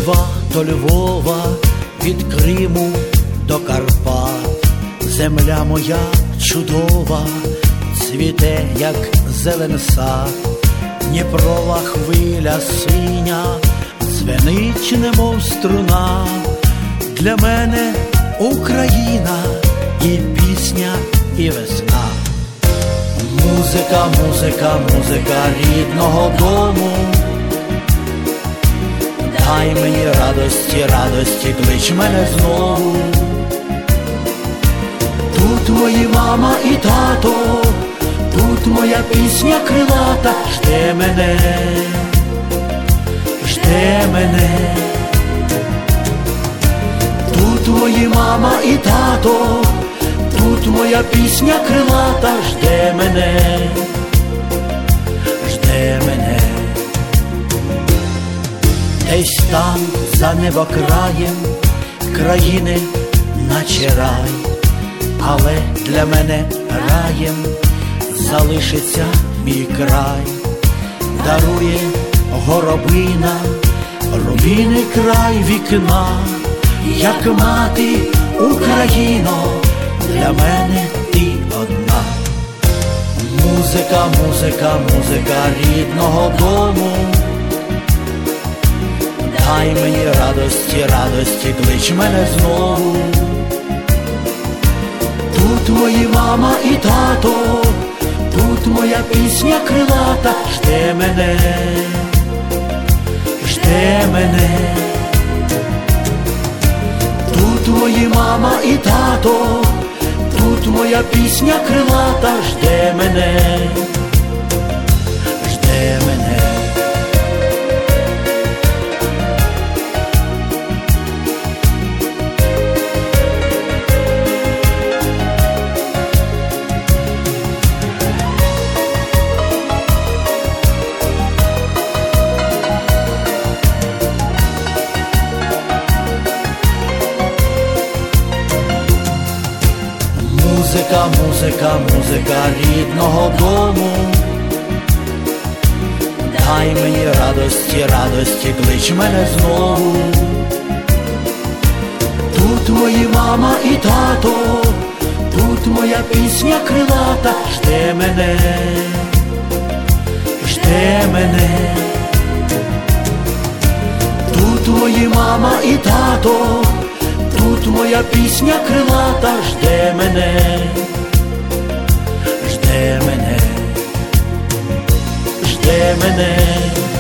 Льва до Львова, від Криму до Карпат. Земля моя чудова, цвіте, як зелен сад. Дніпрова хвиля синя, дзвенить, немов струна. Для мене Україна і пісня, і весна. Музика, музика, музика рідного дому. Дай мені радості, радості, клич мене знову. Тут мої мама і тато, тут моя пісня крилата. Жде мене, жде мене. Тут мої мама і тато, тут моя пісня крилата. Жде мене, жде мене. Десь там, за небокраєм, країни наче рай, але для мене раєм залишиться мій край. Дарує горобина, рубіний край вікна. Як мати Україно, для мене ти одна. Музика, музика, музика рідного дому. Дай мені радості, радості, клич мене знову. Тут мої мама і тато, тут моя пісня крилата. Жде мене, жде мене. Тут мої мама і тато, тут моя пісня крилата. Жде мене, жде мене. Музика, музика, музика рідного дому. Дай мені радості, радості, клич мене знову. Тут мої мама і тато, тут моя пісня крилата. Жде мене, жде мене. Тут мої мама і тато, тут моя пісня крилата. Жде мене, жде мене, жде мене.